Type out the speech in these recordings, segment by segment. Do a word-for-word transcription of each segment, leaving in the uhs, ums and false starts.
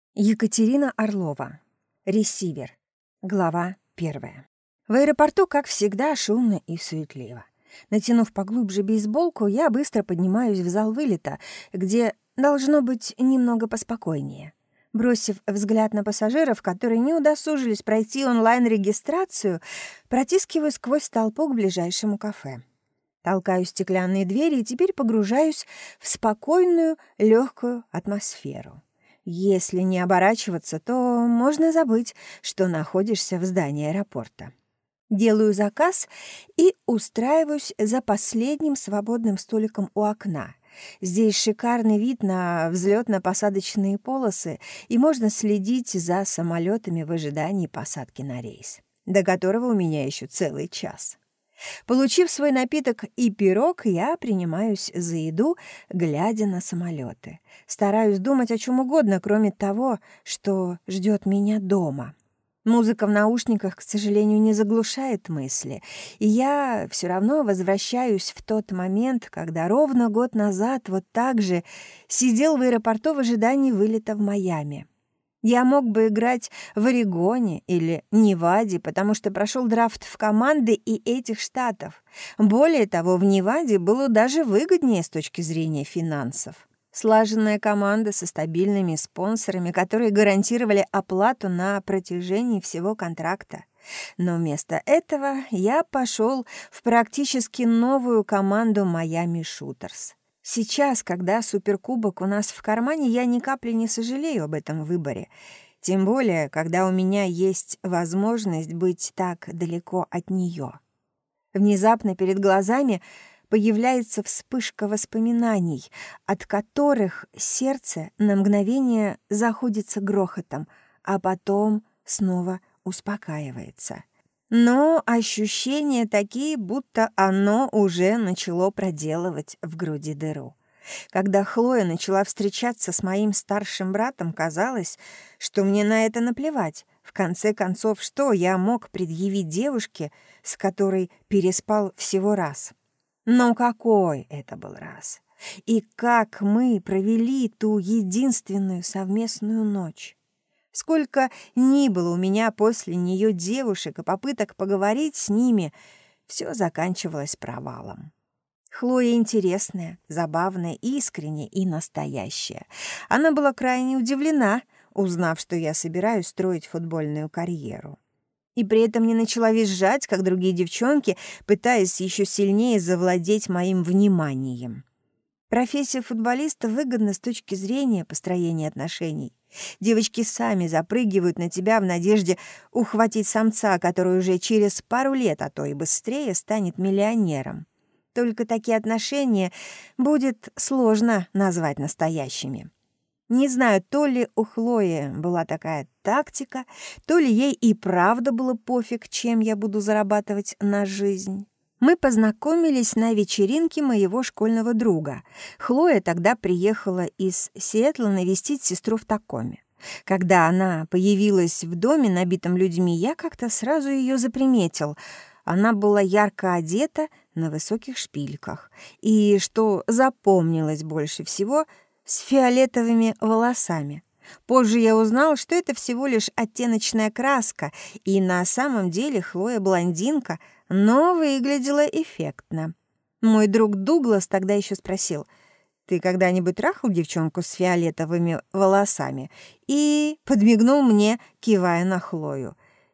Екатерина Орлова. Ресивер. Глава первая. В аэропорту, как всегда, шумно и суетливо. Натянув поглубже бейсболку, я быстро поднимаюсь в зал вылета, где должно быть немного поспокойнее. Бросив взгляд на пассажиров, которые не удосужились пройти онлайн-регистрацию, протискиваюсь сквозь толпу к ближайшему кафе. Толкаю стеклянные двери и теперь погружаюсь в спокойную, легкую атмосферу. Если не оборачиваться, то можно забыть, что находишься в здании аэропорта. Делаю заказ и устраиваюсь за последним свободным столиком у окна. Здесь шикарный вид на взлетно-посадочные полосы, и можно следить за самолетами в ожидании посадки на рейс, до которого у меня еще целый час. Получив свой напиток и пирог, я принимаюсь за еду, глядя на самолеты. Стараюсь думать о чем угодно, кроме того, что ждет меня дома. Музыка в наушниках, к сожалению, не заглушает мысли, и я все равно возвращаюсь в тот момент, когда ровно год назад вот так же сидел в аэропорту в ожидании вылета в Майами. Я мог бы играть в Орегоне или Неваде, потому что прошел драфт в команды и этих штатов. Более того, в Неваде было даже выгоднее с точки зрения финансов. Слаженная команда со стабильными спонсорами, которые гарантировали оплату на протяжении всего контракта. Но вместо этого я пошел в практически новую команду Miami Shooters. Сейчас, когда суперкубок у нас в кармане, я ни капли не сожалею об этом выборе. Тем более, когда у меня есть возможность быть так далеко от нее. Внезапно перед глазами появляется вспышка воспоминаний, от которых сердце на мгновение заходится грохотом, а потом снова успокаивается. Но ощущения такие, будто оно уже начало проделывать в груди дыру. Когда Хлоя начала встречаться с моим старшим братом, казалось, что мне на это наплевать. В конце концов, что я мог предъявить девушке, с которой переспал всего раз? Но какой это был раз? И как мы провели ту единственную совместную ночь? Сколько ни было у меня после нее девушек и попыток поговорить с ними, все заканчивалось провалом. Хлоя интересная, забавная, искренняя и настоящая. Она была крайне удивлена, узнав, что я собираюсь строить футбольную карьеру. И при этом не начала визжать, как другие девчонки, пытаясь еще сильнее завладеть моим вниманием. Профессия футболиста выгодна с точки зрения построения отношений. Девочки сами запрыгивают на тебя в надежде ухватить самца, который уже через пару лет, а то и быстрее, станет миллионером. Только такие отношения будет сложно назвать настоящими. Не знаю, то ли у Хлои была такая тактика, то ли ей и правда было пофиг, чем я буду зарабатывать на жизнь. Мы познакомились на вечеринке моего школьного друга. Хлоя тогда приехала из Сиэтла навестить сестру в Такоме. Когда она появилась в доме, набитом людьми, я как-то сразу ее заприметил. Она была ярко одета на высоких шпильках. И, что запомнилось больше всего, с фиолетовыми волосами. Позже я узнал, что это всего лишь оттеночная краска, и на самом деле Хлоя блондинка, но выглядела эффектно. Мой друг Дуглас тогда еще спросил: «Ты когда-нибудь трахал девчонку с фиолетовыми волосами?» И подмигнул мне, кивая на Хлою.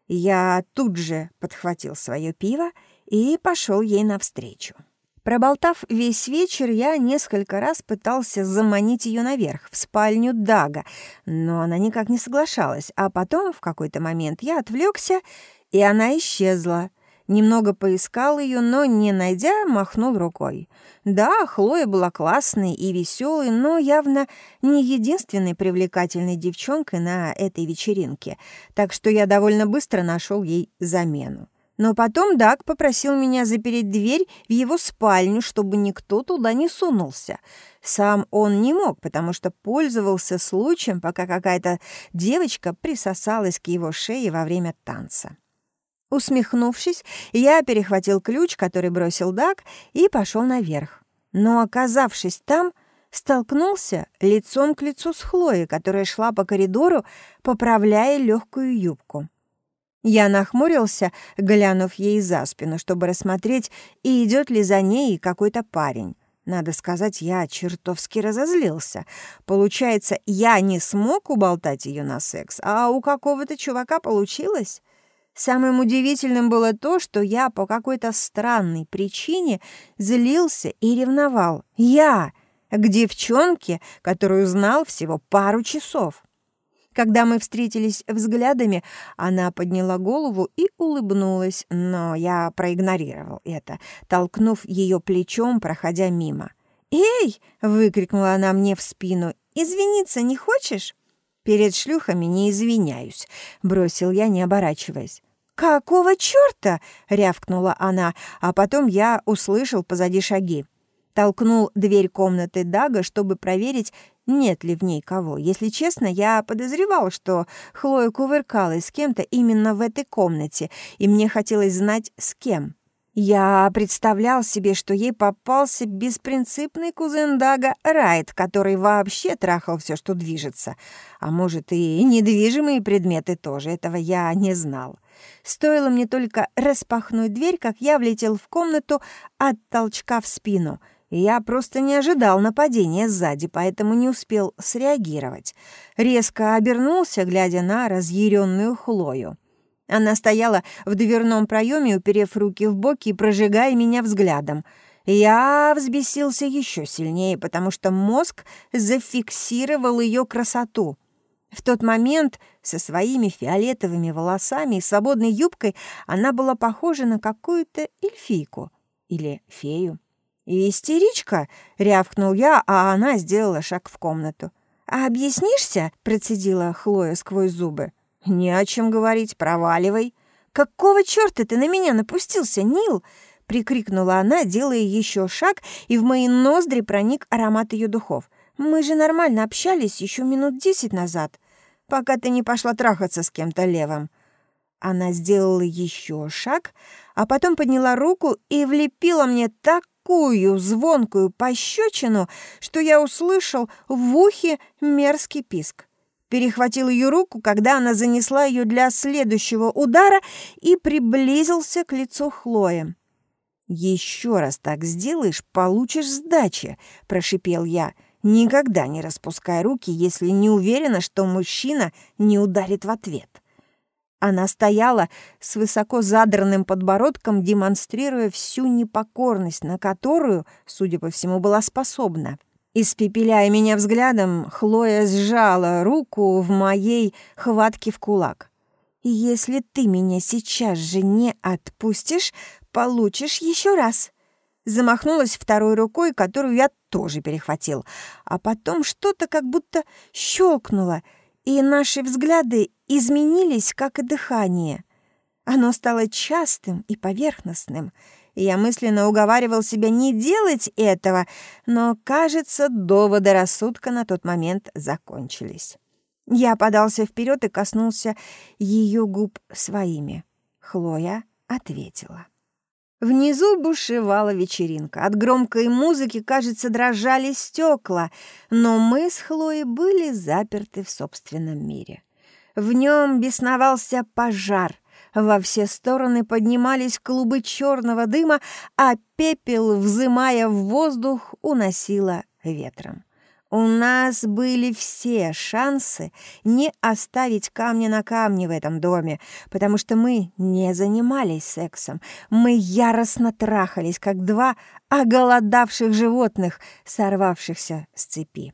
Я тут же подхватил свое пиво и пошел ей навстречу. Проболтав весь вечер, я несколько раз пытался заманить ее наверх, в спальню Дага, но она никак не соглашалась, а потом в какой-то момент я отвлекся, и она исчезла. Немного поискал ее, но, не найдя, махнул рукой. Да, Хлоя была классной и веселой, но явно не единственной привлекательной девчонкой на этой вечеринке, так что я довольно быстро нашел ей замену. Но потом Даг попросил меня запереть дверь в его спальню, чтобы никто туда не сунулся. Сам он не мог, потому что пользовался случаем, пока какая-то девочка присосалась к его шее во время танца. Усмехнувшись, я перехватил ключ, который бросил Даг, и пошел наверх. Но, оказавшись там, столкнулся лицом к лицу с Хлоей, которая шла по коридору, поправляя легкую юбку. Я нахмурился, глянув ей за спину, чтобы рассмотреть, и идет ли за ней какой-то парень. Надо сказать, я чертовски разозлился. Получается, я не смог уболтать ее на секс, а у какого-то чувака получилось. Самым удивительным было то, что я по какой-то странной причине злился и ревновал. Я к девчонке, которую знал всего пару часов. Когда мы встретились взглядами, она подняла голову и улыбнулась, но я проигнорировал это, толкнув ее плечом, проходя мимо. «Эй!» — выкрикнула она мне в спину. «Извиниться не хочешь?» «Перед шлюхами не извиняюсь», — бросил я, не оборачиваясь. «Какого чёрта?» — рявкнула она, а потом я услышал позади шаги. Толкнул дверь комнаты Дага, чтобы проверить, нет ли в ней кого. Если честно, я подозревал, что Хлоя кувыркалась с кем-то именно в этой комнате, и мне хотелось знать, с кем. Я представлял себе, что ей попался беспринципный кузен Дага Райт, который вообще трахал все, что движется. А может, и недвижимые предметы тоже, этого я не знал. Стоило мне только распахнуть дверь, как я влетел в комнату от толчка в спину — я просто не ожидал нападения сзади, поэтому не успел среагировать. Резко обернулся, глядя на разъяренную Хлою. Она стояла в дверном проеме, уперев руки в боки и прожигая меня взглядом. Я взбесился еще сильнее, потому что мозг зафиксировал ее красоту. В тот момент со своими фиолетовыми волосами и свободной юбкой она была похожа на какую-то эльфийку или фею. «Истеричка!» — рявкнул я, а она сделала шаг в комнату. «А объяснишься?» — процедила Хлоя сквозь зубы. «Не о чем говорить, проваливай». «Какого черта ты на меня напустился, Нил?» — прикрикнула она, делая еще шаг, и в мои ноздри проник аромат ее духов. «Мы же нормально общались еще минут десять назад, пока ты не пошла трахаться с кем-то левым». Она сделала еще шаг, а потом подняла руку и влепила мне так, такую звонкую пощечину, что я услышал в ухе мерзкий писк. Перехватил ее руку, когда она занесла ее для следующего удара, и приблизился к лицу Хлои. «Еще раз так сделаешь, получишь сдачи», — прошипел я. «Никогда не распускай руки, если не уверена, что мужчина не ударит в ответ». Она стояла с высоко задранным подбородком, демонстрируя всю непокорность, на которую, судя по всему, была способна. Испепеляя меня взглядом, Хлоя сжала руку в моей хватке в кулак. «Если ты меня сейчас же не отпустишь, получишь еще раз». Замахнулась второй рукой, которую я тоже перехватил, а потом что-то как будто щелкнуло, и наши взгляды изменились, как и дыхание. Оно стало частым и поверхностным, и я мысленно уговаривал себя не делать этого, но, кажется, доводы рассудка на тот момент закончились. Я подался вперед и коснулся ее губ своими. Хлоя ответила. Внизу бушевала вечеринка. От громкой музыки, кажется, дрожали стекла, но мы с Хлоей были заперты в собственном мире. В нем бесновался пожар. Во все стороны поднимались клубы черного дыма, а пепел, взымая в воздух, уносило ветром. У нас были все шансы не оставить камня на камне в этом доме, потому что мы не занимались сексом. Мы яростно трахались, как два оголодавших животных, сорвавшихся с цепи.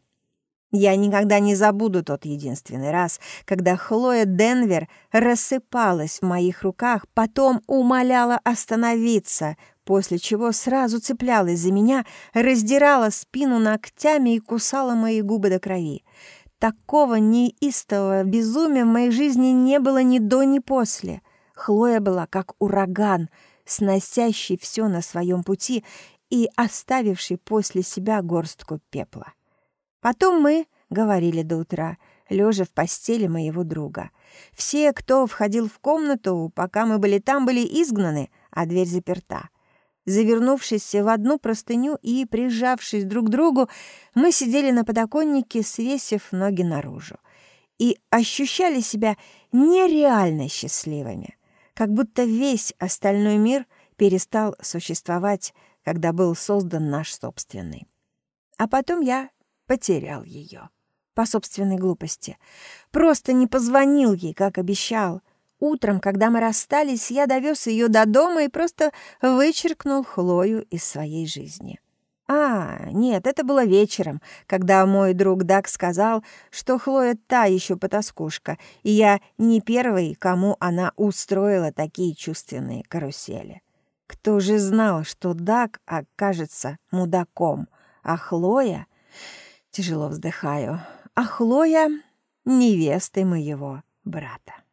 Я никогда не забуду тот единственный раз, когда Хлоя Денвер рассыпалась в моих руках, потом умоляла остановиться, после чего сразу цеплялась за меня, раздирала спину ногтями и кусала мои губы до крови. Такого неистового безумия в моей жизни не было ни до, ни после. Хлоя была как ураган, сносящий все на своем пути и оставивший после себя горстку пепла. Потом мы говорили до утра, лежа в постели моего друга. Все, кто входил в комнату, пока мы были там, были изгнаны, а дверь заперта. Завернувшись в одну простыню и прижавшись друг к другу, мы сидели на подоконнике, свесив ноги наружу, и ощущали себя нереально счастливыми, как будто весь остальной мир перестал существовать, когда был создан наш собственный. А потом я потерял ее по собственной глупости. Просто не позвонил ей, как обещал. Утром, когда мы расстались, я довез ее до дома и просто вычеркнул Хлою из своей жизни. А, нет, это было вечером, когда мой друг Даг сказал, что Хлоя та еще потаскушка, и я не первый, кому она устроила такие чувственные карусели. Кто же знал, что Даг окажется мудаком, а Хлоя... Тяжело вздыхаю. А Хлоя — невестой моего брата.